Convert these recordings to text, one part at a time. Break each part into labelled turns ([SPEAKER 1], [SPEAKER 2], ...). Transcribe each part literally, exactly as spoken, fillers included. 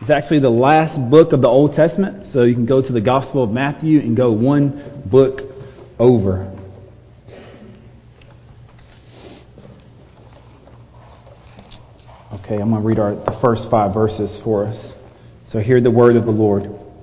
[SPEAKER 1] It's actually the last book of the Old Testament, so you can go to the Gospel of Matthew and go one book over. Okay, I'm going to read our, the first five verses for us. So hear the word of the Lord.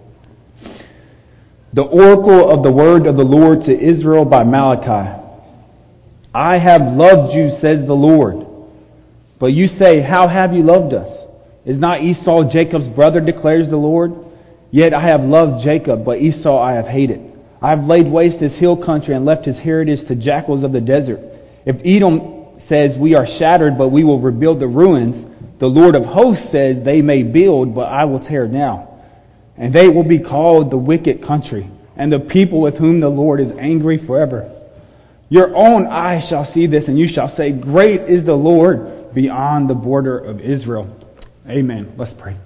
[SPEAKER 1] The oracle of the word of the Lord to Israel by Malachi. I have loved you, says the Lord. But you say, how have you loved us? Is not Esau Jacob's brother, declares the Lord? Yet I have loved Jacob, but Esau I have hated. I have laid waste his hill country and left his heritage to jackals of the desert. If Edom says, we are shattered, but we will rebuild the ruins, the Lord of hosts says, they may build, but I will tear down. And they will be called the wicked country, and the people with whom the Lord is angry forever. Your own eyes shall see this, and you shall say, great is the Lord beyond the border of Israel. Amen. Let's pray.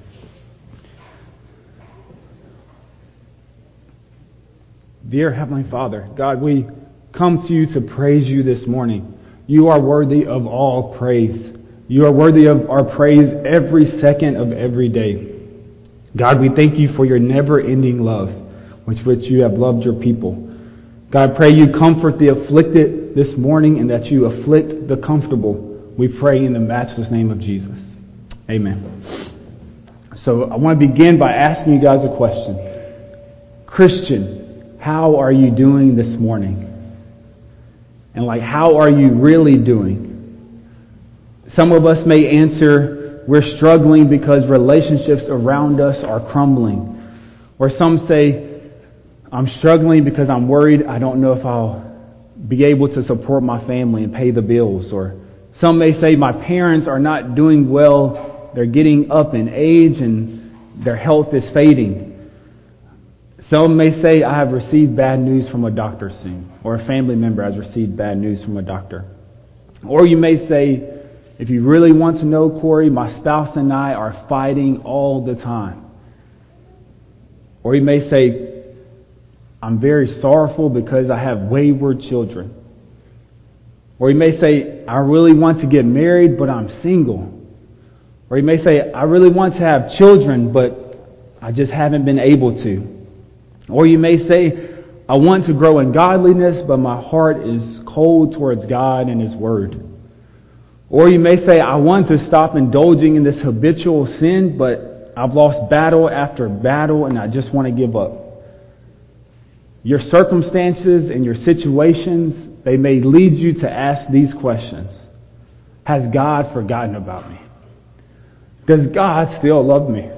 [SPEAKER 1] Dear Heavenly Father, God, we come to you to praise you this morning. You are worthy of all praise. You are worthy of our praise every second of every day. God, we thank you for your never-ending love with which you have loved your people. God, I pray you comfort the afflicted this morning and that you afflict the comfortable. We pray in the matchless name of Jesus. Amen. So I want to begin by asking you guys a question. Christian, how are you doing this morning? And like, how are you really doing? Some of us may answer, we're struggling because relationships around us are crumbling. Or some say, I'm struggling because I'm worried I don't know if I'll be able to support my family and pay the bills. Or some may say, my parents are not doing well. They're getting up in age and their health is fading. Some may say, I have received bad news from a doctor soon. Or a family member has received bad news from a doctor. Or you may say, if you really want to know, Corey, my spouse and I are fighting all the time. Or you may say, I'm very sorrowful because I have wayward children. Or you may say, I really want to get married, but I'm single. Or you may say, I really want to have children, but I just haven't been able to. Or you may say, I want to grow in godliness, but my heart is cold towards God and His Word. Or you may say, I want to stop indulging in this habitual sin, but I've lost battle after battle and I just want to give up. Your circumstances and your situations, they may lead you to ask these questions. Has God forgotten about me? Does God still love me?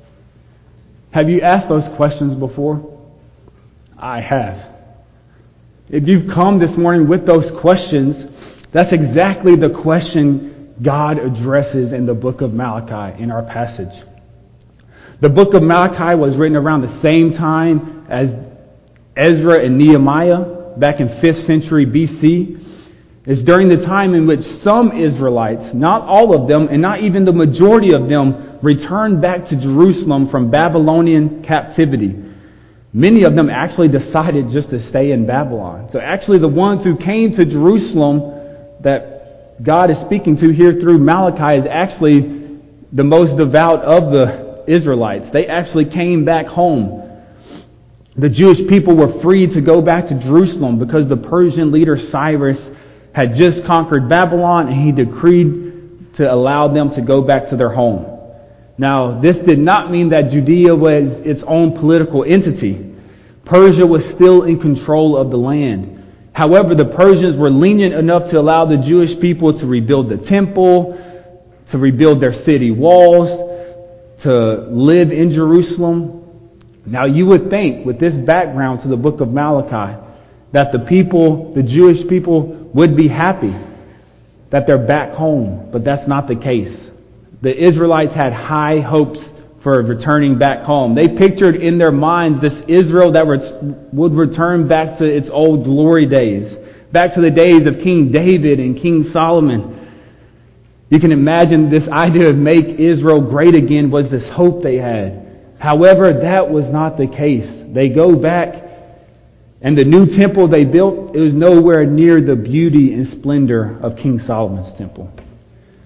[SPEAKER 1] Have you asked those questions before? I have. If you've come this morning with those questions, that's exactly the question God addresses in the book of Malachi in our passage. The book of Malachi was written around the same time as Ezra and Nehemiah back in fifth century B C. It's during the time in which some Israelites, not all of them and not even the majority of them, returned back to Jerusalem from Babylonian captivity. Many of them actually decided just to stay in Babylon. So actually the ones who came to Jerusalem that God is speaking to here through Malachi is actually the most devout of the Israelites. They actually came back home. The Jewish people were free to go back to Jerusalem because the Persian leader Cyrus had just conquered Babylon and he decreed to allow them to go back to their home. Now, this did not mean that Judea was its own political entity. Persia was still in control of the land. However, the Persians were lenient enough to allow the Jewish people to rebuild the temple, to rebuild their city walls, to live in Jerusalem. Now, you would think, with this background to the book of Malachi, that the people, the Jewish people, would be happy that they're back home, but that's not the case. The Israelites had high hopes for returning back home. They pictured in their minds this Israel that would return back to its old glory days, back to the days of King David and King Solomon. You can imagine this idea of make Israel great again was this hope they had. However, that was not the case. They go back, and the new temple they built, it was nowhere near the beauty and splendor of King Solomon's temple.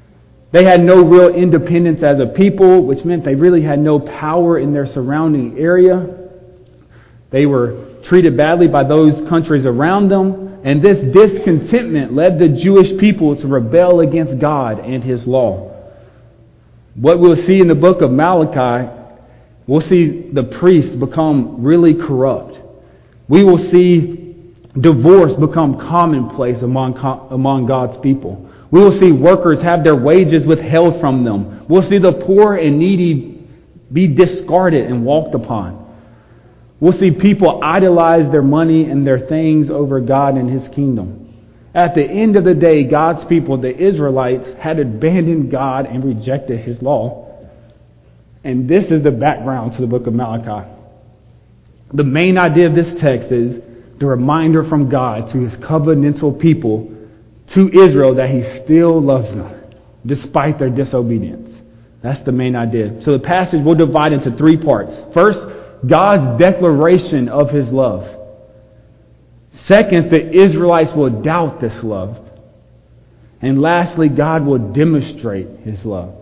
[SPEAKER 1] They had no real independence as a people, which meant they really had no power in their surrounding area. They were treated badly by those countries around them, and this discontentment led the Jewish people to rebel against God and His law. What we'll see in the book of Malachi, we'll see the priests become really corrupt. We will see divorce become commonplace among, among God's people. We will see workers have their wages withheld from them. We'll see the poor and needy be discarded and walked upon. We'll see people idolize their money and their things over God and His kingdom. At the end of the day, God's people, the Israelites, had abandoned God and rejected His law. And this is the background to the book of Malachi. The main idea of this text is the reminder from God to His covenantal people, to Israel, that He still loves them, despite their disobedience. That's the main idea. So the passage we'll divide into three parts. First, God's declaration of His love. Second, the Israelites will doubt this love. And lastly, God will demonstrate His love.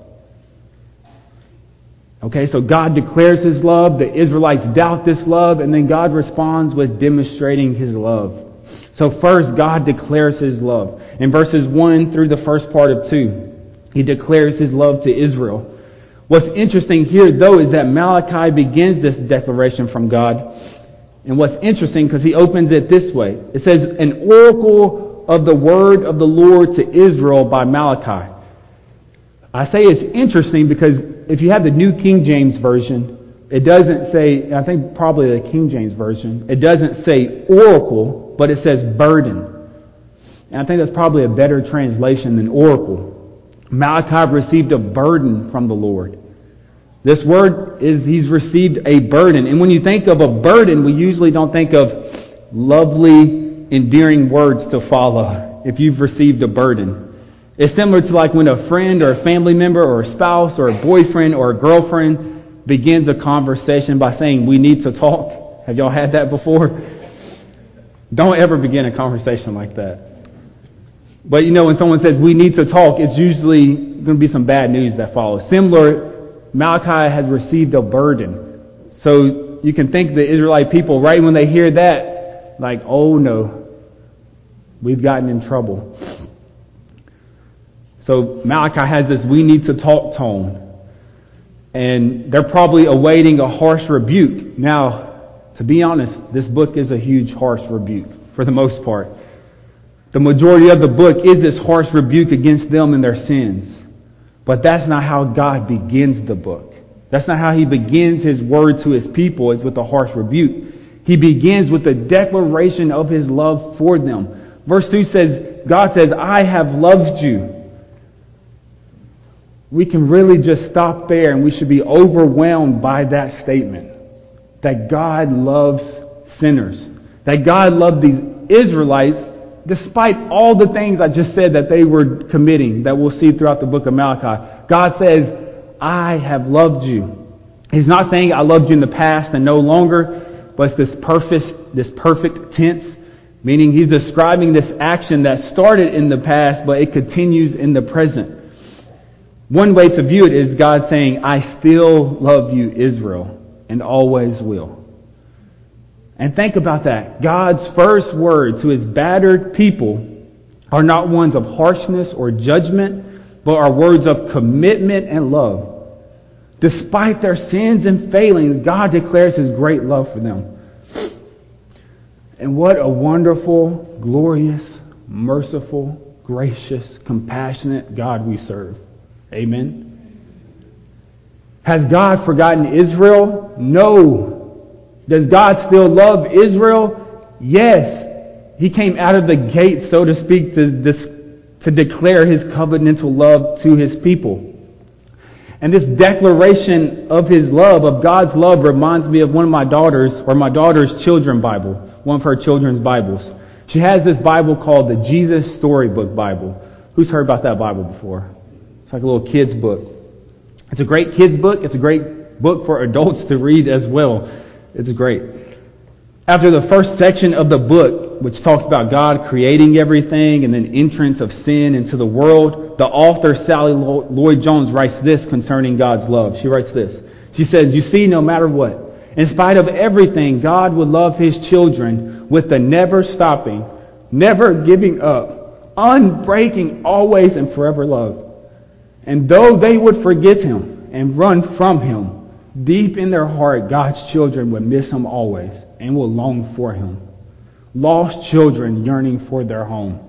[SPEAKER 1] Okay, so God declares His love, the Israelites doubt this love, and then God responds with demonstrating His love. So first, God declares His love. In verses one through the first part of two, He declares His love to Israel. What's interesting here, though, is that Malachi begins this declaration from God. And what's interesting, because he opens it this way. It says, an oracle of the word of the Lord to Israel by Malachi. I say it's interesting because if you have the New King James Version, it doesn't say, I think probably the King James Version, it doesn't say oracle, but it says burden. And I think that's probably a better translation than oracle. Malachi received a burden from the Lord. This word is he's received a burden. And when you think of a burden, we usually don't think of lovely, endearing words to follow if you've received a burden. It's similar to like when a friend or a family member or a spouse or a boyfriend or a girlfriend begins a conversation by saying, we need to talk. Have y'all had that before? Don't ever begin a conversation like that. But you know, when someone says, we need to talk, it's usually going to be some bad news that follows. Similar, Malachi has received a burden. So you can think the Israelite people, right when they hear that, like, oh no, we've gotten in trouble. So Malachi has this we need to talk tone. And they're probably awaiting a harsh rebuke. Now, to be honest, this book is a huge harsh rebuke for the most part. The majority of the book is this harsh rebuke against them and their sins. But that's not how God begins the book. That's not how He begins His word to His people, is with a harsh rebuke. He begins with a declaration of His love for them. Verse two says, God says, I have loved you. We can really just stop there and we should be overwhelmed by that statement. That God loves sinners. That God loved these Israelites despite all the things I just said that they were committing, that we'll see throughout the book of Malachi. God says, I have loved you. He's not saying I loved you in the past and no longer, but it's this perfect, this perfect tense, meaning He's describing this action that started in the past, but it continues in the present. One way to view it is God saying, I still love you, Israel, and always will. And think about that. God's first word to His battered people are not ones of harshness or judgment, but are words of commitment and love. Despite their sins and failings, God declares His great love for them. And what a wonderful, glorious, merciful, gracious, compassionate God we serve. Amen. Has God forgotten Israel? No. Does God still love Israel? Yes. He came out of the gate, so to speak, to, this, to declare His covenantal love to His people. And this declaration of His love, of God's love, reminds me of one of my daughters, or my daughter's children's Bible, one of her children's Bibles. She has this Bible called the Jesus Storybook Bible. Who's heard about that Bible before? It's like a little kid's book. It's a great kid's book. It's a great book for adults to read as well. It's great. After the first section of the book, which talks about God creating everything and then entrance of sin into the world, the author Sally Lloyd-Jones writes this concerning God's love. She writes this. She says, "You see, no matter what, in spite of everything, God would love His children with the never stopping, never giving up, unbreaking, always and forever love. And though they would forget Him and run from Him, deep in their heart, God's children would miss Him always and will long for Him. Lost children yearning for their home."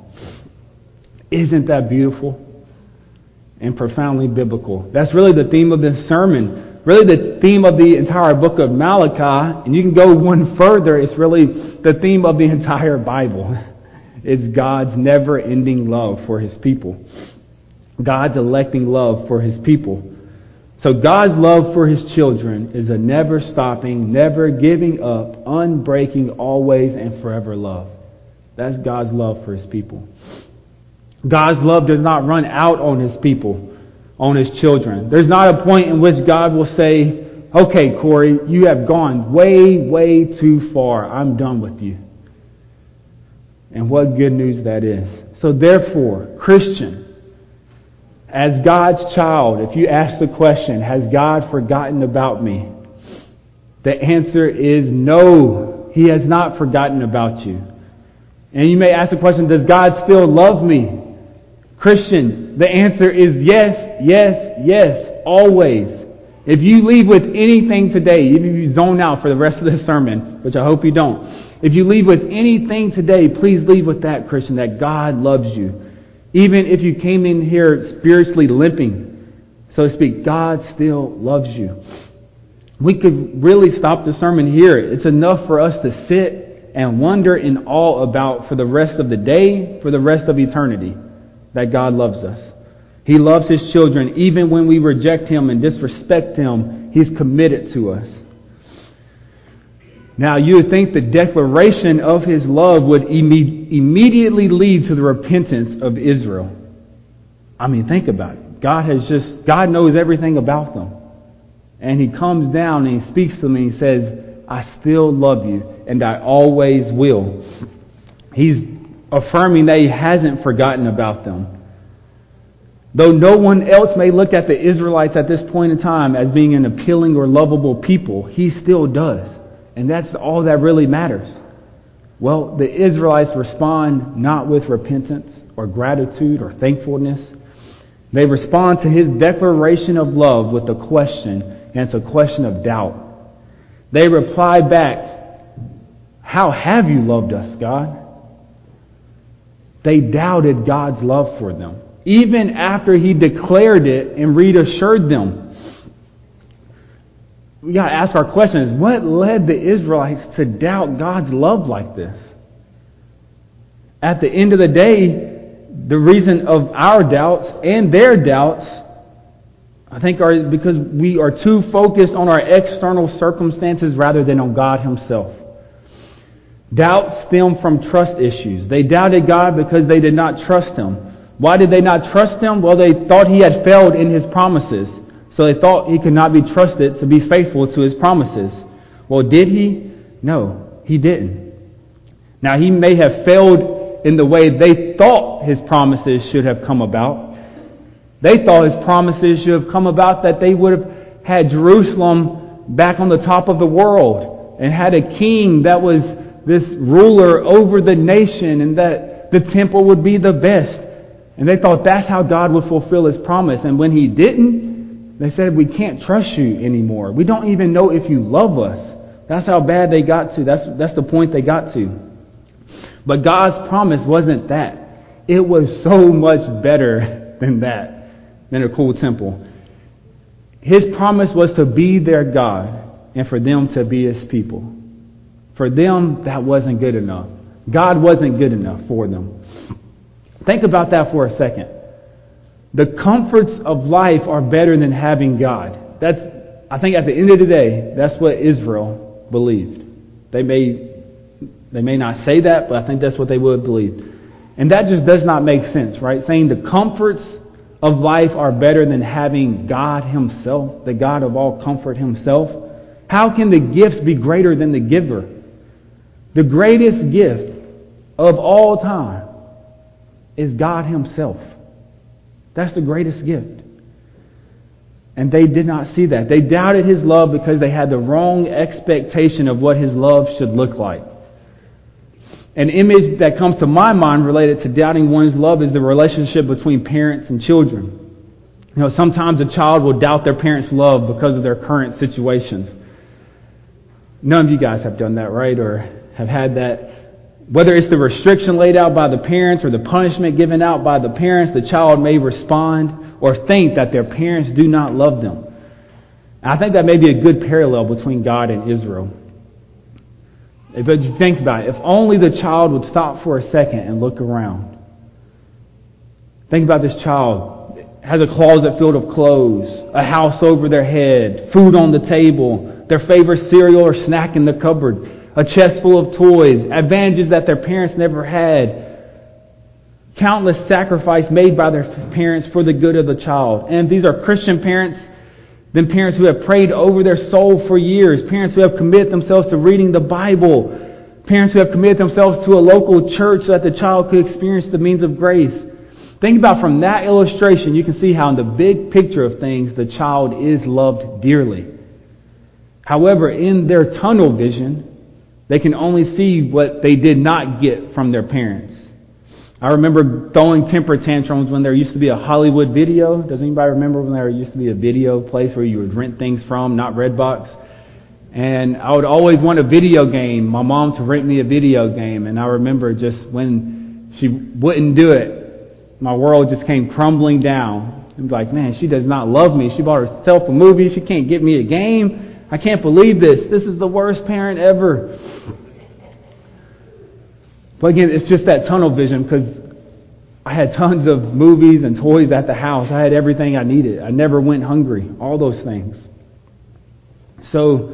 [SPEAKER 1] Isn't that beautiful and profoundly biblical? That's really the theme of this sermon. Really the theme of the entire book of Malachi. And you can go one further. It's really the theme of the entire Bible. It's God's never-ending love for His people. God's electing love for His people. So God's love for His children is a never-stopping, never giving up, unbreaking, always and forever love. That's God's love for His people. God's love does not run out on His people, on His children. There's not a point in which God will say, "Okay, Corey, you have gone way, way too far. I'm done with you." And what good news that is. So therefore, Christian, as God's child, if you ask the question, has God forgotten about me? The answer is no. He has not forgotten about you. And you may ask the question, does God still love me? Christian, the answer is yes, yes, yes, always. If you leave with anything today, even if you zone out for the rest of this sermon, which I hope you don't, if you leave with anything today, please leave with that, Christian, that God loves you. Even if you came in here spiritually limping, so to speak, God still loves you. We could really stop the sermon here. It's enough for us to sit and wonder in awe about for the rest of the day, for the rest of eternity, that God loves us. He loves His children. Even when we reject Him and disrespect Him, He's committed to us. Now, you would think the declaration of His love would imme- immediately lead to the repentance of Israel. I mean, think about it. God has just, God knows everything about them. And He comes down and He speaks to them and He says, "I still love you and I always will." He's affirming that He hasn't forgotten about them. Though no one else may look at the Israelites at this point in time as being an appealing or lovable people, He still does. And that's all that really matters. Well, the Israelites respond not with repentance or gratitude or thankfulness. They respond to His declaration of love with a question, and it's a question of doubt. They reply back, "How have you loved us, God?" They doubted God's love for them, even after He declared it and reassured them. We got to ask our questions. What led the Israelites to doubt God's love like this? At the end of the day, the reason of our doubts and their doubts, I think, are because we are too focused on our external circumstances rather than on God Himself. Doubts stem from trust issues. They doubted God because they did not trust Him. Why did they not trust Him? Well, they thought He had failed in His promises. So they thought He could not be trusted to be faithful to His promises. Well, did He? No, He didn't. Now, He may have failed in the way they thought His promises should have come about. They thought His promises should have come about that they would have had Jerusalem back on the top of the world and had a king that was this ruler over the nation and that the temple would be the best. And they thought that's how God would fulfill His promise. And when He didn't, they said, "We can't trust you anymore. We don't even know if you love us." That's how bad they got to. That's, that's the point they got to. But God's promise wasn't that. It was so much better than that, than a cool temple. His promise was to be their God and for them to be His people. For them, that wasn't good enough. God wasn't good enough for them. Think about that for a second. The comforts of life are better than having God. That's, I think at the end of the day, that's what Israel believed. They may, they may not say that, but I think that's what they would believe. And that just does not make sense, right? Saying the comforts of life are better than having God Himself, the God of all comfort Himself. How can the gifts be greater than the giver? The greatest gift of all time is God Himself. That's the greatest gift. And they did not see that. They doubted His love because they had the wrong expectation of what His love should look like. An image that comes to my mind related to doubting one's love is the relationship between parents and children. You know, sometimes a child will doubt their parents' love because of their current situations. None of you guys have done that, right? Or have had that. Whether it's the restriction laid out by the parents or the punishment given out by the parents, the child may respond or think that their parents do not love them. And I think that may be a good parallel between God and Israel. But you think about it, if only the child would stop for a second and look around. Think about this child. Has a closet filled of clothes, a house over their head, food on the table, their favorite cereal or snack in the cupboard, a chest full of toys, advantages that their parents never had, countless sacrifice made by their parents for the good of the child. And these are Christian parents, then parents who have prayed over their soul for years, parents who have committed themselves to reading the Bible, parents who have committed themselves to a local church so that the child could experience the means of grace. Think about from that illustration, you can see how in the big picture of things, the child is loved dearly. However, in their tunnel vision, they can only see what they did not get from their parents. I remember throwing temper tantrums when there used to be a Hollywood Video. Does anybody remember when there used to be a video place where you would rent things from, not Redbox? And I would always want a video game, my mom to rent me a video game. And I remember just when she wouldn't do it, my world just came crumbling down. I'm like, man, she does not love me. She bought herself a movie. She can't get me a game. I can't believe this. This is the worst parent ever. But again, it's just that tunnel vision because I had tons of movies and toys at the house. I had everything I needed. I never went hungry. All those things. So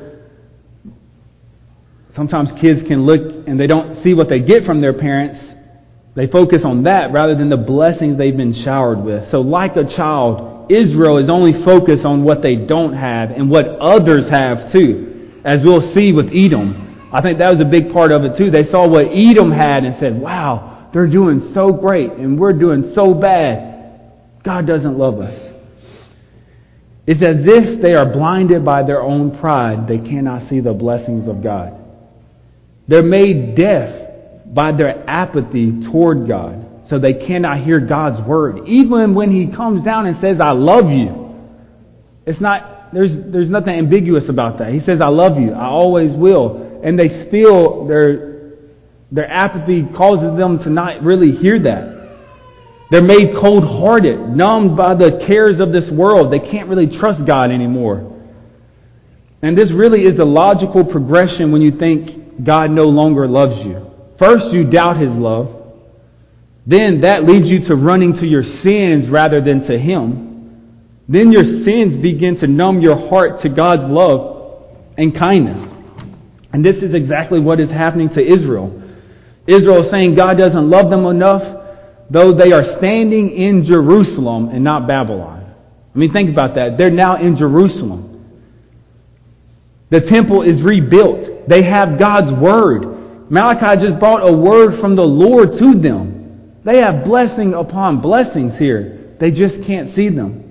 [SPEAKER 1] sometimes kids can look and they don't see what they get from their parents. They focus on that rather than the blessings they've been showered with. So like a child, Israel is only focused on what they don't have and what others have too. As we'll see with Edom. I think that was a big part of it too. They saw what Edom had and said, wow, they're doing so great and we're doing so bad. God doesn't love us. It's as if they are blinded by their own pride. They cannot see the blessings of God. They're made deaf by their apathy toward God. So they cannot hear God's word. Even when He comes down and says, I love you. It's not, there's there's nothing ambiguous about that. He says, I love you. I always will. And they still, their, their apathy causes them to not really hear that. They're made cold-hearted, numbed by the cares of this world. They can't really trust God anymore. And this really is the logical progression when you think God no longer loves you. First, you doubt His love. Then that leads you to running to your sins rather than to Him. Then your sins begin to numb your heart to God's love and kindness. And this is exactly what is happening to Israel. Israel is saying God doesn't love them enough, though they are standing in Jerusalem and not Babylon. I mean, think about that. They're now in Jerusalem. The temple is rebuilt. They have God's word. Malachi just brought a word from the Lord to them. They have blessing upon blessings here. They just can't see them.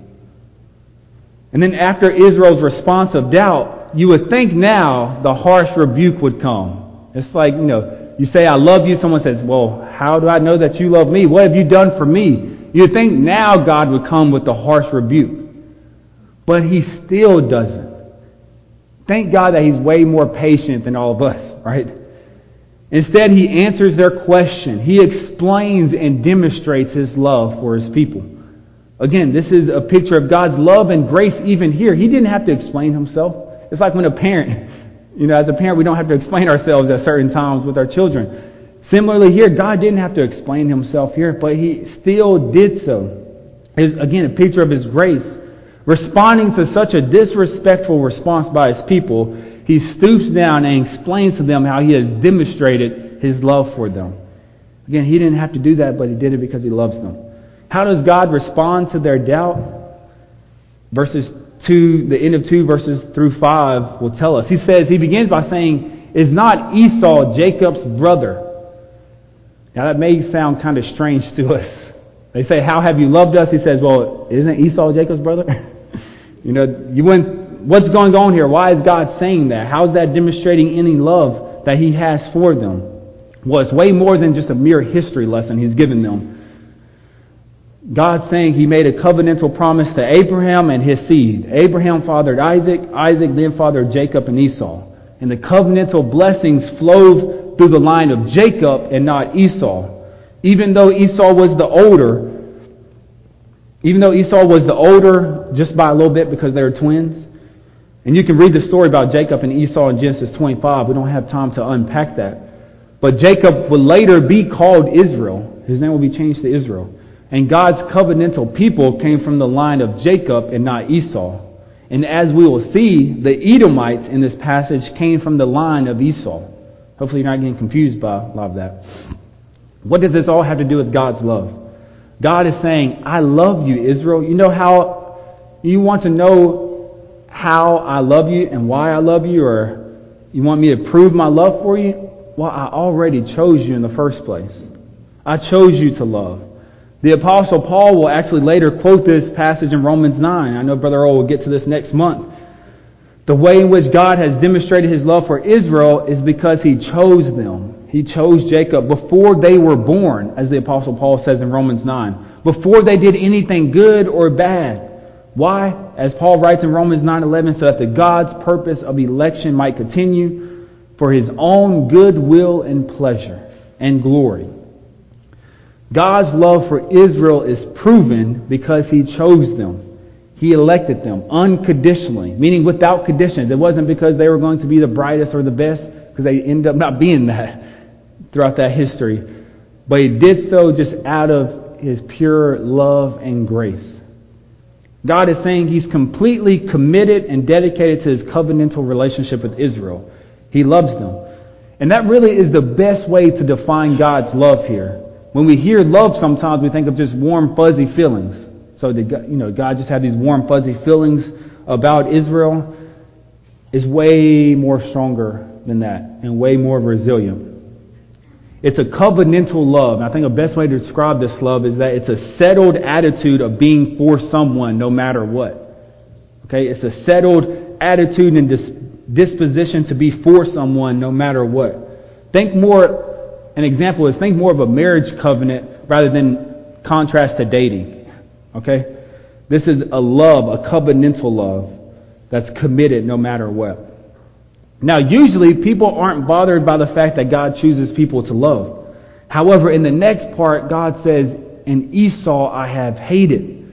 [SPEAKER 1] And then after Israel's response of doubt, you would think now the harsh rebuke would come. It's like, you know, you say, I love you. Someone says, well, how do I know that you love me? What have you done for me? You would think now God would come with the harsh rebuke. But He still doesn't. Thank God that He's way more patient than all of us, right? Instead, He answers their question. He explains and demonstrates His love for His people. Again, this is a picture of God's love and grace even here. He didn't have to explain Himself. It's like when a parent, you know, as a parent, we don't have to explain ourselves at certain times with our children. Similarly here, God didn't have to explain Himself here, but He still did so. It's, again, a picture of His grace. Responding to such a disrespectful response by His people, He stoops down and explains to them how He has demonstrated His love for them. Again, He didn't have to do that, but He did it because He loves them. How does God respond to their doubt? Verses two, the end of two verses through five will tell us. He says, He begins by saying, is not Esau, Jacob's brother. Now that may sound kind of strange to us. They say, how have you loved us? He says, well, isn't Esau Jacob's brother? you know, you went, what's going on here? Why is God saying that? How is that demonstrating any love that he has for them? Well, it's way more than just a mere history lesson he's given them. God's saying he made a covenantal promise to Abraham and his seed. Abraham fathered Isaac. Isaac then fathered Jacob and Esau. And the covenantal blessings flowed through the line of Jacob and not Esau. Even though Esau was the older, even though Esau was the older just by a little bit because they were twins. And you can read the story about Jacob and Esau in Genesis twenty-five. We don't have time to unpack that. But Jacob would later be called Israel. His name will be changed to Israel. And God's covenantal people came from the line of Jacob and not Esau. And as we will see, the Edomites in this passage came from the line of Esau. Hopefully you're not getting confused by a lot of that. What does this all have to do with God's love? God is saying, I love you, Israel. You know how, you want to know how I love you and why I love you, or you want me to prove my love for you? Well, I already chose you in the first place. I chose you to love. The Apostle Paul will actually later quote this passage in Romans nine. I know Brother Earl will get to this next month. The way in which God has demonstrated his love for Israel is because he chose them. He chose Jacob before they were born, as the Apostle Paul says in Romans nine. Before they did anything good or bad. Why? As Paul writes in Romans nine eleven, so that the God's purpose of election might continue for his own good will and pleasure and glory. God's love for Israel is proven because he chose them. He elected them unconditionally, meaning without conditions. It wasn't because they were going to be the brightest or the best, because they ended up not being that throughout that history. But he did so just out of his pure love and grace. God is saying he's completely committed and dedicated to his covenantal relationship with Israel. He loves them. And that really is the best way to define God's love here. When we hear love, sometimes we think of just warm, fuzzy feelings. So, did God, you know, God just had these warm, fuzzy feelings about Israel? Is way more stronger than that and way more resilient. It's a covenantal love. And I think the best way to describe this love is that it's a settled attitude of being for someone no matter what. Okay, it's a settled attitude and dis- disposition to be for someone no matter what. Think more. An example is think more of a marriage covenant rather than contrast to dating. Okay? This is a love, a covenantal love that's committed no matter what. Now, usually people aren't bothered by the fact that God chooses people to love. However, in the next part, God says, "And Esau I have hated."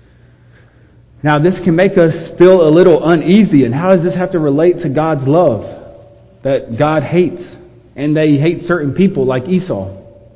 [SPEAKER 1] Now, this can make us feel a little uneasy. And how does this have to relate to God's love that God hates? And they hate certain people like Esau.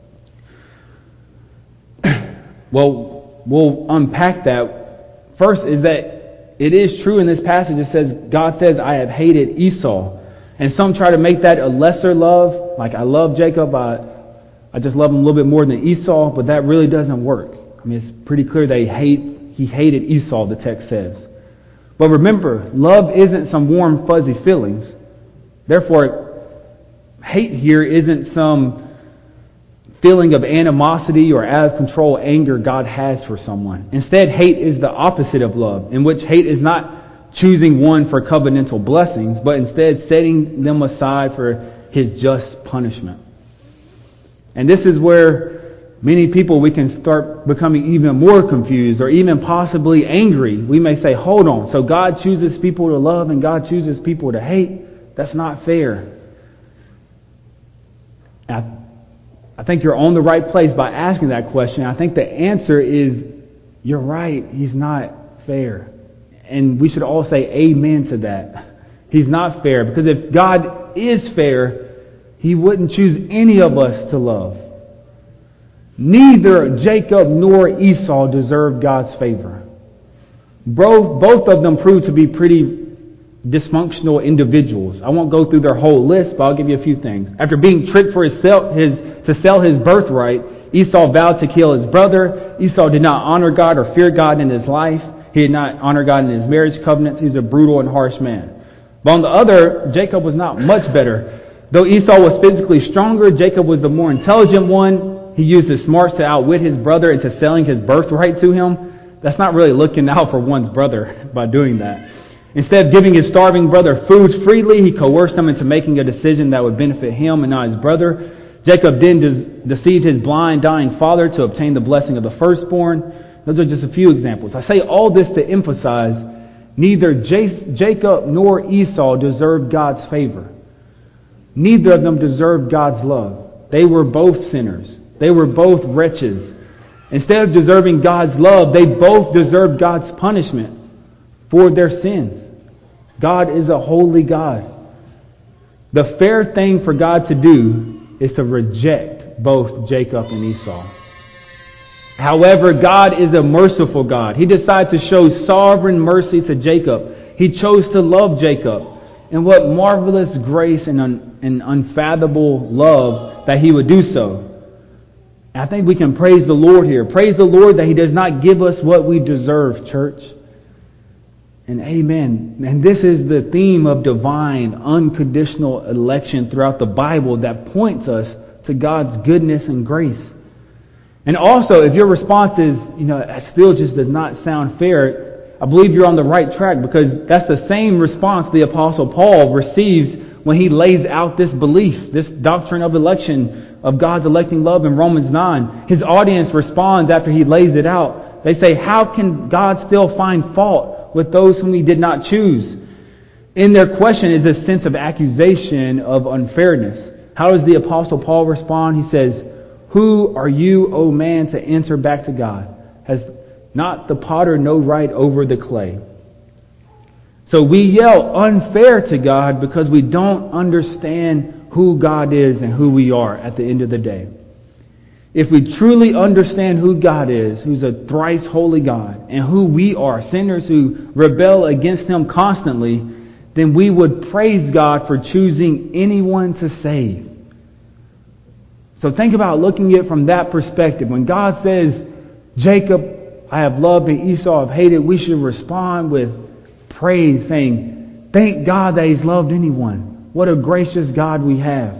[SPEAKER 1] Well, we'll unpack that. First is that it is true in this passage. It says, God says, I have hated Esau. And some try to make that a lesser love. Like, I love Jacob. I, I just love him a little bit more than Esau. But that really doesn't work. I mean, it's pretty clear they hate, he hated Esau, the text says. But remember, love isn't some warm, fuzzy feelings. Therefore, hate here isn't some feeling of animosity or out of control anger God has for someone. Instead, hate is the opposite of love, in which hate is not choosing one for covenantal blessings, but instead setting them aside for his just punishment. And this is where many people, we can start becoming even more confused or even possibly angry. We may say, hold on, so God chooses people to love and God chooses people to hate? That's not fair. I, I think you're on the right place by asking that question. I think the answer is, you're right, he's not fair. And we should all say amen to that. He's not fair, because if God is fair, he wouldn't choose any of us to love. Neither Jacob nor Esau deserved God's favor. Both, both of them proved to be pretty dysfunctional individuals. I won't go through their whole list, but I'll give you a few things. After being tricked for his, sell, his to sell his birthright, Esau vowed to kill his brother. Esau did not honor God or fear God in his life. He did not honor God in his marriage covenants. He's a brutal and harsh man. But on the other, Jacob was not much better. Though Esau was physically stronger, Jacob was the more intelligent one. He used his smarts to outwit his brother into selling his birthright to him. That's not really looking out for one's brother by doing that. Instead of giving his starving brother food freely, he coerced him into making a decision that would benefit him and not his brother. Jacob then deceived his blind, dying father to obtain the blessing of the firstborn. Those are just a few examples. I say all this to emphasize neither Jacob nor Esau deserved God's favor. Neither of them deserved God's love. They were both sinners. They were both wretches. Instead of deserving God's love, they both deserved God's punishment for their sins. God is a holy God. The fair thing for God to do is to reject both Jacob and Esau. However, God is a merciful God. He decided to show sovereign mercy to Jacob. He chose to love Jacob. And what marvelous grace and, un- and unfathomable love that He would do so. I think we can praise the Lord here. Praise the Lord that He does not give us what we deserve, church. And amen. And this is the theme of divine, unconditional election throughout the Bible that points us to God's goodness and grace. And also, if your response is, you know, it still just does not sound fair, I believe you're on the right track, because that's the same response the Apostle Paul receives when he lays out this belief, this doctrine of election, of God's electing love in Romans nine. His audience responds after he lays it out. They say, how can God still find fault with those whom He did not choose? In their question is a sense of accusation of unfairness. How does the Apostle Paul respond? He says, who are you, O man, to answer back to God? Has not the potter no right over the clay? So we yell unfair to God because we don't understand who God is and who we are at the end of the day. If we truly understand who God is, who's a thrice holy God, and who we are, sinners who rebel against Him constantly, then we would praise God for choosing anyone to save. So think about looking at it from that perspective. When God says, Jacob I have loved and Esau I have hated, we should respond with praise, saying, thank God that He's loved anyone. What a gracious God we have.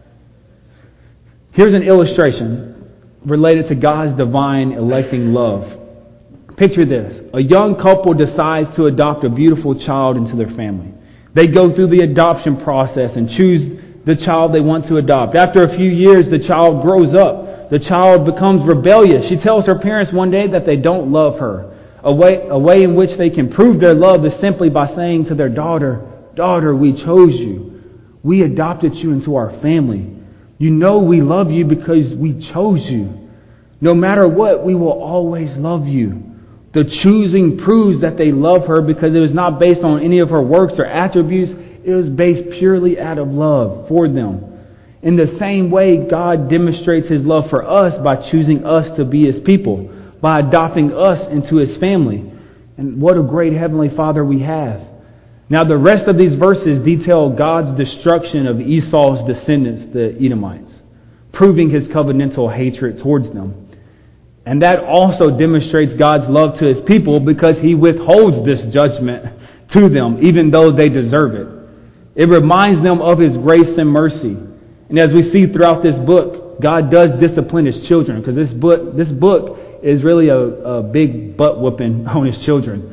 [SPEAKER 1] Here's an illustration related to God's divine electing love. Picture this. A young couple decides to adopt a beautiful child into their family. They go through the adoption process and choose the child they want to adopt. After a few years, the child grows up. The child becomes rebellious. She tells her parents one day that they don't love her. A way, a way in which they can prove their love is simply by saying to their daughter, daughter, we chose you. We adopted you into our family. You know we love you because we chose you. No matter what, we will always love you. The choosing proves that they love her because it was not based on any of her works or attributes. It was based purely out of love for them. In the same way, God demonstrates His love for us by choosing us to be His people, by adopting us into His family. And what a great Heavenly Father we have. Now, the rest of these verses detail God's destruction of Esau's descendants, the Edomites, proving His covenantal hatred towards them. And that also demonstrates God's love to His people because He withholds this judgment to them, even though they deserve it. It reminds them of His grace and mercy. And as we see throughout this book, God does discipline His children, because this book, this book is really a, a big butt whooping on His children.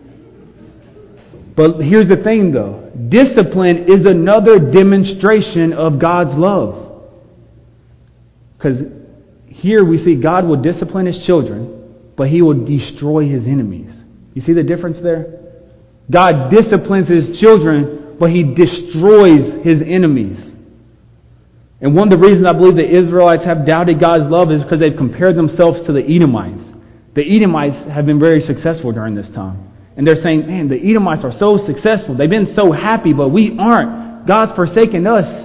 [SPEAKER 1] But here's the thing though. Discipline is another demonstration of God's love. Because here we see God will discipline His children, but He will destroy His enemies. You see the difference there? God disciplines His children, but He destroys His enemies. And one of the reasons I believe the Israelites have doubted God's love is because they've compared themselves to the Edomites. The Edomites have been very successful during this time. And they're saying, man, the Edomites are so successful. They've been so happy, but we aren't. God's forsaken us.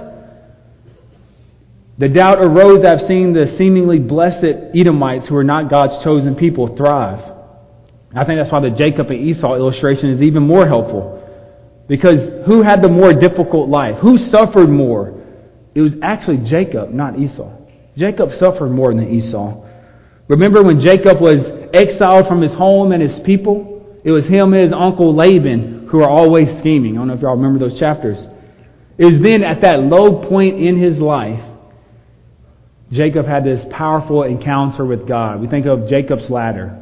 [SPEAKER 1] The doubt arose after seeing the seemingly blessed Edomites, who are not God's chosen people, thrive. I think that's why the Jacob and Esau illustration is even more helpful. Because who had the more difficult life? Who suffered more? It was actually Jacob, not Esau. Jacob suffered more than Esau. Remember when Jacob was exiled from his home and his people? It was him and his uncle Laban who were always scheming. I don't know if y'all remember those chapters. It was then at that low point in his life, Jacob had this powerful encounter with God. We think of Jacob's ladder.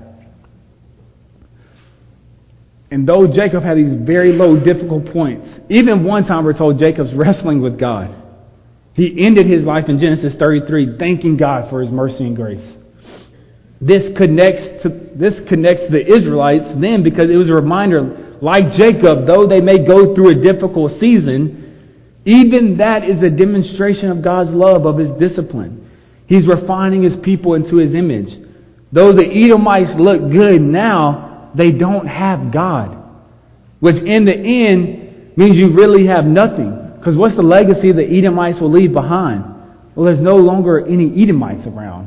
[SPEAKER 1] And though Jacob had these very low, difficult points, even one time we're told Jacob's wrestling with God. He ended his life in Genesis thirty-three thanking God for his mercy and grace. This connects to this connects to the Israelites then, because it was a reminder, like Jacob, though they may go through a difficult season, even that is a demonstration of God's love, of his discipline. He's refining his people into his image. Though the Edomites look good now, they don't have God. Which in the end means you really have nothing. Because what's the legacy the Edomites will leave behind? Well, there's no longer any Edomites around.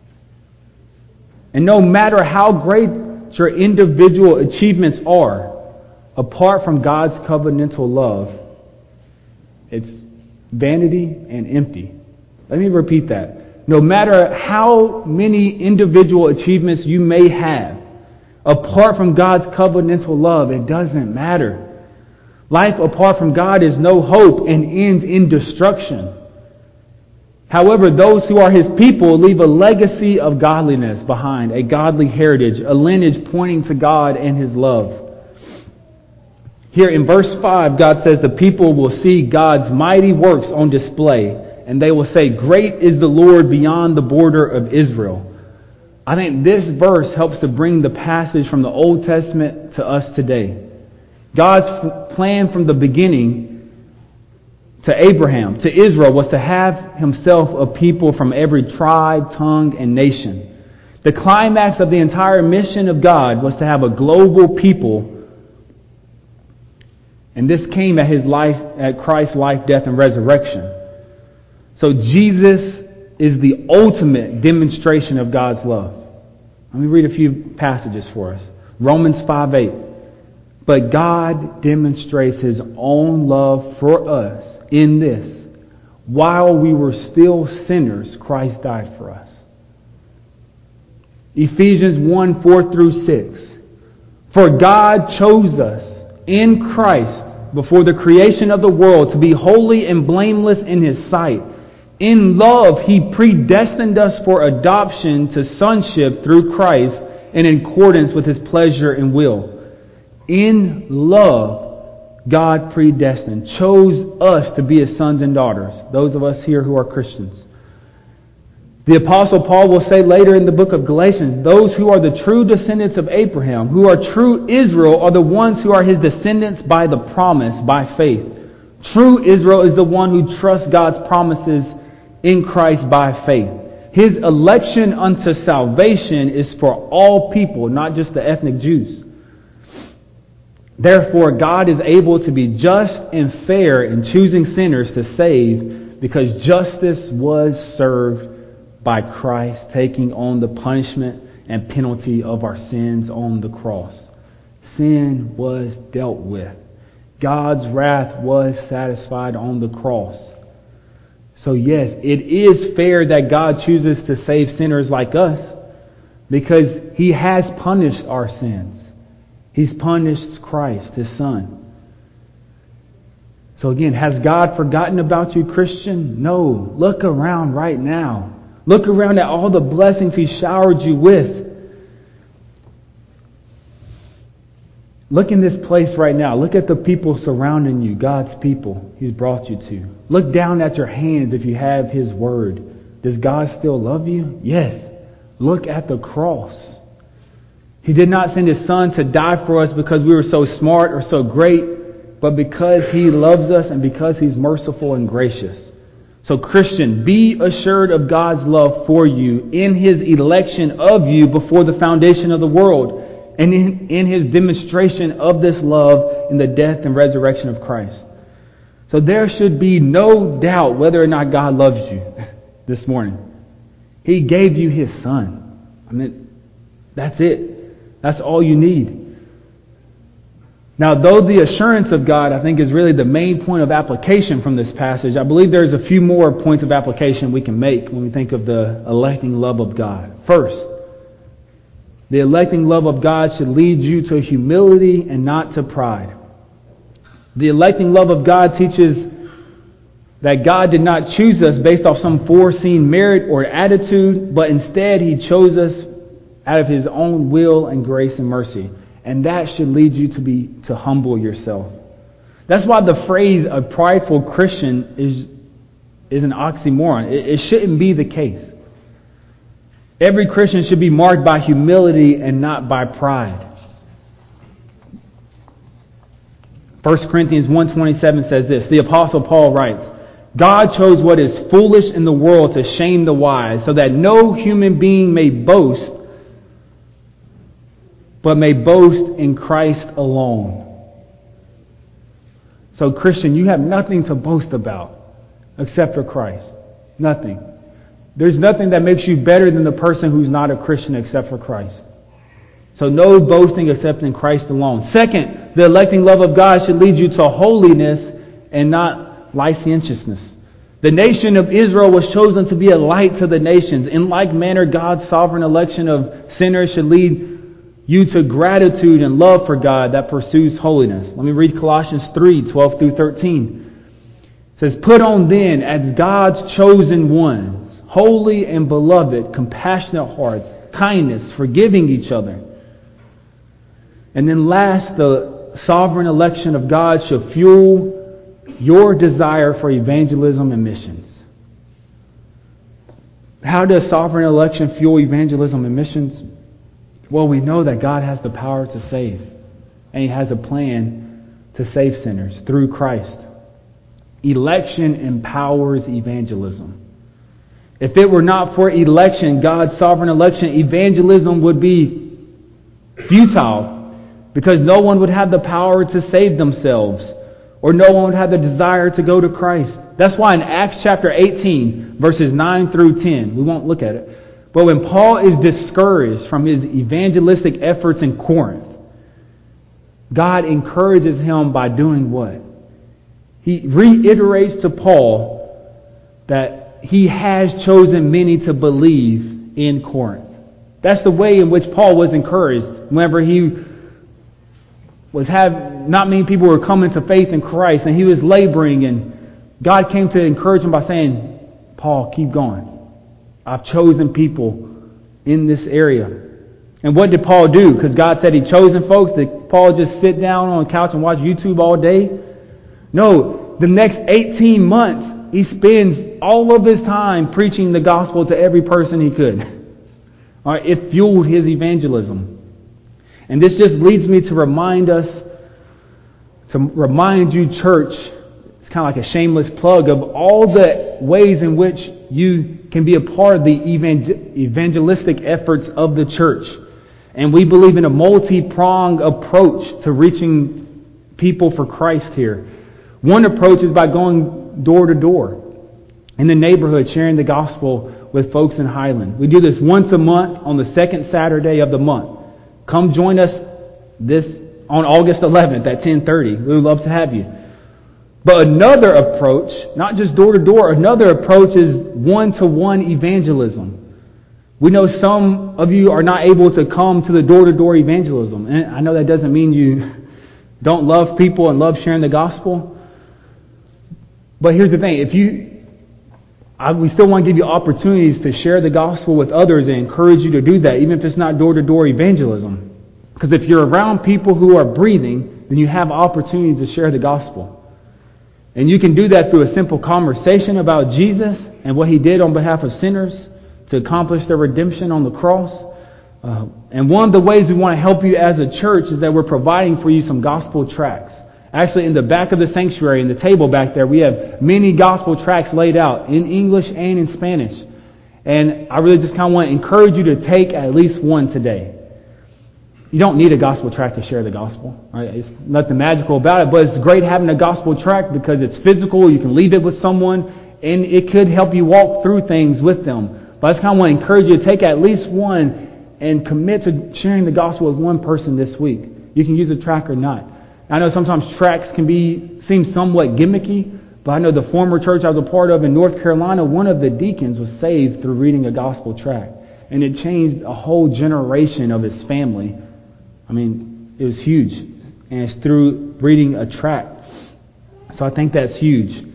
[SPEAKER 1] And no matter how great your individual achievements are, apart from God's covenantal love, it's vanity and empty. Let me repeat that. No matter how many individual achievements you may have, apart from God's covenantal love, it doesn't matter. Life apart from God is no hope and ends in destruction. However, those who are his people leave a legacy of godliness behind, a godly heritage, a lineage pointing to God and his love. Here in verse five, God says the people will see God's mighty works on display, and they will say, "Great is the Lord beyond the border of Israel." I think this verse helps to bring the passage from the Old Testament to us today. God's plan from the beginning to Abraham, to Israel, was to have himself a people from every tribe, tongue, and nation. The climax of the entire mission of God was to have a global people, and this came at his life, at Christ's life, death, and resurrection. So Jesus is the ultimate demonstration of God's love. Let me read a few passages for us. Romans five eight. But God demonstrates his own love for us in this: while we were still sinners, Christ died for us. Ephesians one four through six. For God chose us in Christ before the creation of the world to be holy and blameless in his sight. In love, he predestined us for adoption to sonship through Christ in accordance with his pleasure and will. In love, God predestined, chose us to be his sons and daughters, those of us here who are Christians. The Apostle Paul will say later in the book of Galatians, those who are the true descendants of Abraham, who are true Israel, are the ones who are his descendants by the promise, by faith. True Israel is the one who trusts God's promises in Christ by faith. His election unto salvation is for all people, not just the ethnic Jews. Therefore, God is able to be just and fair in choosing sinners to save, because justice was served by Christ taking on the punishment and penalty of our sins on the cross. Sin was dealt with. God's wrath was satisfied on the cross. So yes, it is fair that God chooses to save sinners like us, because he has punished our sins. He's punished Christ, his Son. So again, has God forgotten about you, Christian? No. Look around right now. Look around at all the blessings he showered you with. Look in this place right now. Look at the people surrounding you, God's people he's brought you to. Look down at your hands if you have his word. Does God still love you? Yes. Look at the cross. He did not send his Son to die for us because we were so smart or so great, but because he loves us and because he's merciful and gracious. So Christian, be assured of God's love for you in his election of you before the foundation of the world, and in, in his demonstration of this love in the death and resurrection of Christ. So there should be no doubt whether or not God loves you this morning. He gave you his Son. I mean, that's it. That's all you need. Now, though the assurance of God, I think, is really the main point of application from this passage, I believe there's a few more points of application we can make when we think of the electing love of God. First, the electing love of God should lead you to humility and not to pride. The electing love of God teaches That God did not choose us based off some foreseen merit or attitude, but instead He chose us out of His own will and grace and mercy. And that should lead you to be to humble yourself. That's why the phrase a prideful Christian is, is an oxymoron. It, it shouldn't be the case. Every Christian should be marked by humility and not by pride. First Corinthians one twenty-seven says this. The Apostle Paul writes, God chose what is foolish in the world to shame the wise, so that no human being may boast, but may boast in Christ alone. So, Christian, you have nothing to boast about except for Christ. Nothing. There's nothing that makes you better than the person who's not a Christian except for Christ. So no boasting except in Christ alone. Second, the electing love of God should lead you to holiness and not licentiousness. The nation of Israel was chosen to be a light to the nations. In like manner, God's sovereign election of sinners should lead you to gratitude and love for God that pursues holiness. Let me read Colossians three, twelve through thirteen. It says, put on then as God's chosen ones, holy and beloved, compassionate hearts, kindness, forgiving each other. And then last, the sovereign election of God should fuel your desire for evangelism and missions. How does sovereign election fuel evangelism and missions? Well, we know that God has the power to save. And He has a plan to save sinners through Christ. Election empowers evangelism. If it were not for election, God's sovereign election, evangelism would be futile. Because no one would have the power to save themselves. Or no one would have the desire to go to Christ. That's why in Acts chapter eighteen, verses nine through ten, we won't look at it. But when Paul is discouraged from his evangelistic efforts in Corinth, God encourages him by doing what? He reiterates to Paul that he has chosen many to believe in Corinth. That's the way in which Paul was encouraged whenever he was have not many people were coming to faith in Christ, and he was laboring, and God came to encourage him by saying, Paul, keep going. I've chosen people in this area. And what did Paul do? Because God said He chosen folks. Did Paul just sit down on a couch and watch YouTube all day? No. The next eighteen months, he spends all of his time preaching the gospel to every person he could. All right, it fueled his evangelism. And this just leads me to remind us, to remind you, church, it's kind of like a shameless plug of all the ways in which you can be a part of the evangelistic efforts of the church. And we believe in a multi-pronged approach to reaching people for Christ here. One approach is by going door to door in the neighborhood, sharing the gospel with folks in Highland. We do this once a month on the second Saturday of the month. Come join us this on August eleventh at ten thirty. We would love to have you. But another approach, not just door to door, another approach is one-to-one evangelism. We know some of you are not able to come to the door-to-door evangelism. And I know that doesn't mean you don't love people and love sharing the gospel. But here's the thing. If you, I, we still want to give you opportunities to share the gospel with others and encourage you to do that, even if it's not door-to-door evangelism. Because if you're around people who are breathing, then you have opportunities to share the gospel. And you can do that through a simple conversation about Jesus and what He did on behalf of sinners to accomplish their redemption on the cross. Uh, and one of the ways we want to help you as a church is that we're providing for you some gospel tracts. Actually, in the back of the sanctuary, in the table back there, we have many gospel tracts laid out in English and in Spanish. And I really just kind of want to encourage you to take at least one today. You don't need a gospel tract to share the gospel. Right? It's nothing magical about it, but it's great having a gospel tract because it's physical. You can leave it with someone, and it could help you walk through things with them. But I just kind of want to encourage you to take at least one and commit to sharing the gospel with one person this week. You can use a tract or not. I know sometimes tracts can be seem somewhat gimmicky, but I know the former church I was a part of in North Carolina, one of the deacons was saved through reading a gospel tract. And it changed a whole generation of his family. I mean, it was huge. And it's through reading a tract. So I think that's huge.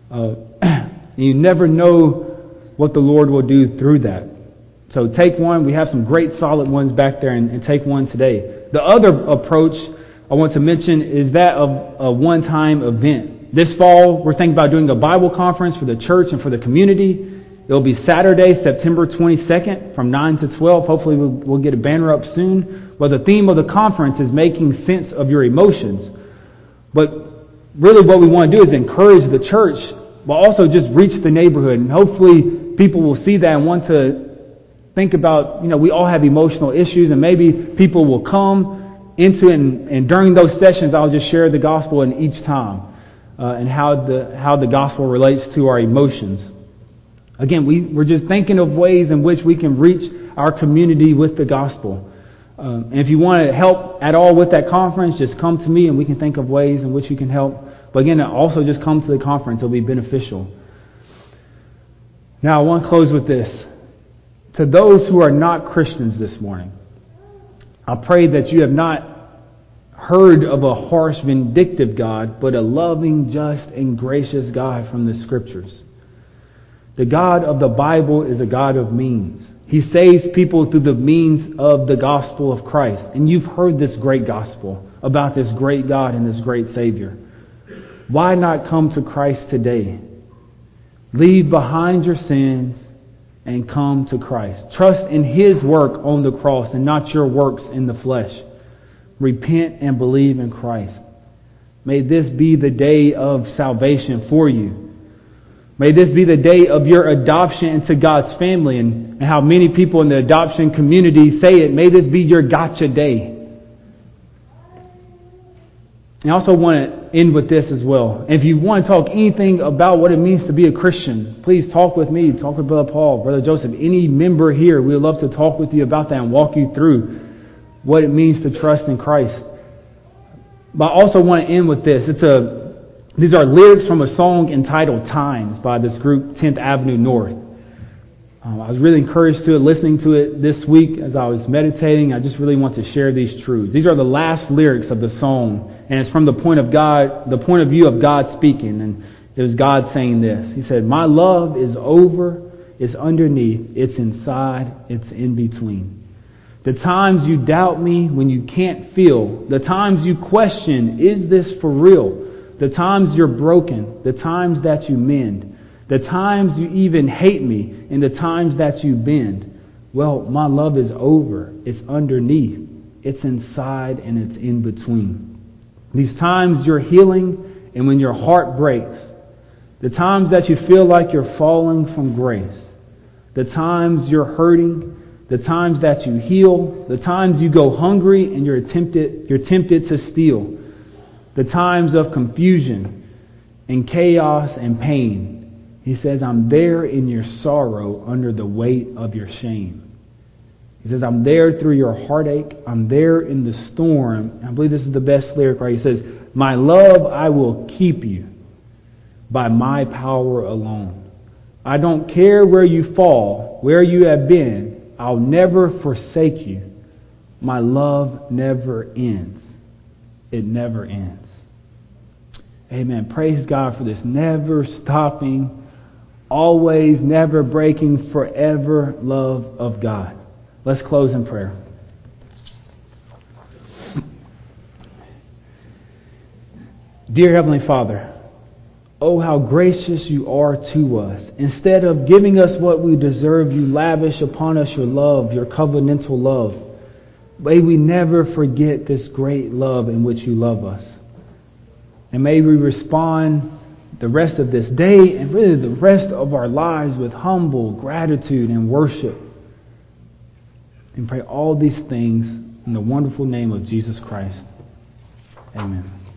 [SPEAKER 1] Uh, you never know what the Lord will do through that. So take one. We have some great solid ones back there, and, and take one today. The other approach I want to mention is that of a one-time event. This fall, we're thinking about doing a Bible conference for the church and for the community. It'll be Saturday, September twenty-second from nine to twelve. Hopefully we'll, we'll get a banner up soon. But the theme of the conference is making sense of your emotions. But really what we want to do is encourage the church, but also just reach the neighborhood. And hopefully people will see that and want to think about, you know, we all have emotional issues, and maybe people will come into it, and, and during those sessions I'll just share the gospel in each time uh, and how the how the gospel relates to our emotions. Again, we, we're just thinking of ways in which we can reach our community with the gospel. Um, and if you want to help at all with that conference, just come to me and we can think of ways in which you can help. But again, also just come to the conference. It'll be beneficial. Now, I want to close with this. To those who are not Christians this morning, I pray that you have not heard of a harsh, vindictive God, but a loving, just, and gracious God from the Scriptures. The God of the Bible is a God of means. He saves people through the means of the gospel of Christ. And you've heard this great gospel about this great God and this great Savior. Why not come to Christ today? Leave behind your sins and come to Christ. Trust in His work on the cross and not your works in the flesh. Repent and believe in Christ. May this be the day of salvation for you. May this be the day of your adoption into God's family, and, and how many people in the adoption community say it. May this be your gotcha day. I also want to end with this as well. If you want to talk anything about what it means to be a Christian, please talk with me. Talk with Brother Paul, Brother Joseph, any member here. We'd love to talk with you about that and walk you through what it means to trust in Christ. But I also want to end with this. It's a These are lyrics from a song entitled Times by this group, tenth Avenue North. Um, I was really encouraged to it, listening to it this week as I was meditating. I just really want to share these truths. These are the last lyrics of the song, and it's from the point of God, the point of view of God speaking. And it was God saying this. He said, "My love is over, it's underneath, it's inside, it's in between. The times you doubt me when you can't feel, the times you question, is this for real? The times you're broken, the times that you mend, the times you even hate me, and the times that you bend. Well, my love is over. It's underneath. It's inside, and it's in between. These times you're healing, and when your heart breaks, the times that you feel like you're falling from grace, the times you're hurting, the times that you heal, the times you go hungry and you're tempted, you're tempted to steal, the times of confusion and chaos and pain. He says, I'm there in your sorrow under the weight of your shame. He says, I'm there through your heartache. I'm there in the storm. I believe this is the best lyric, right? He says, my love, I will keep you by my power alone. I don't care where you fall, where you have been. I'll never forsake you. My love never ends. It never ends. Amen. Praise God for this never stopping, always never breaking, forever love of God. Let's close in prayer. Dear Heavenly Father, oh, how gracious you are to us. Instead of giving us what we deserve, you lavish upon us your love, your covenantal love. May we never forget this great love in which you love us. And may we respond the rest of this day and really the rest of our lives with humble gratitude and worship. And pray all these things in the wonderful name of Jesus Christ. Amen.